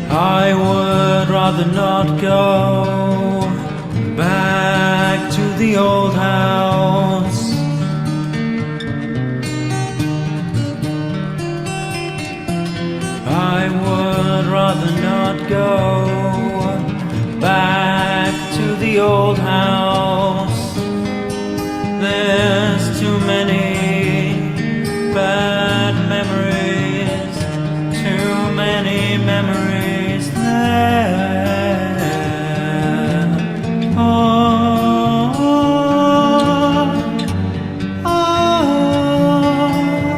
I would rather not go back to the old house. I would rather not go back to the old house. There's too many bad memories, too many memories there. Oh, oh, oh.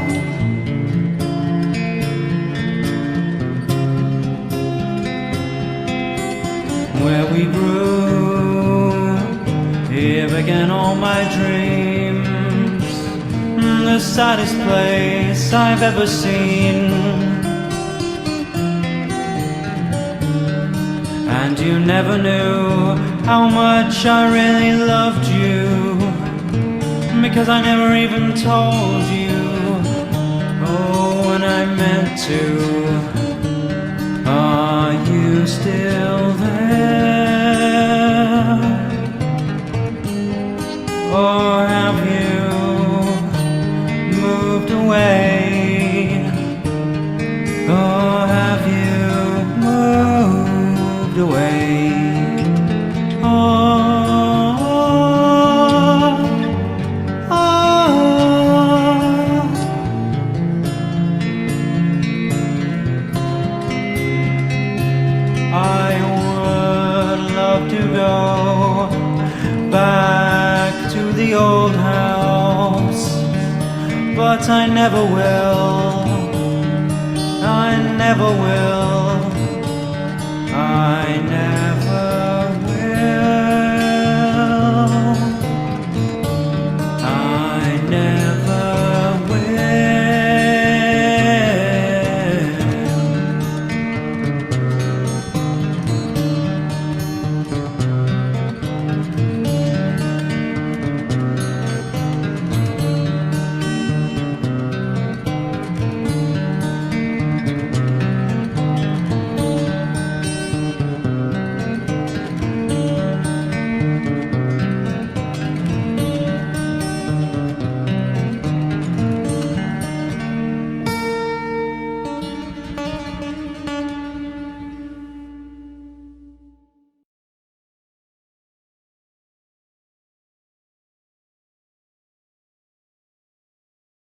Where we grew, here began all my dreams. The saddest place I've ever seen. And you never knew how much I really loved you, because I never even told you, oh, when I meant to. Are you still there? Or have you moved away? Or have you moved away? Oh, oh, oh. I would love to go back to the old house, but I never will. I never will. I never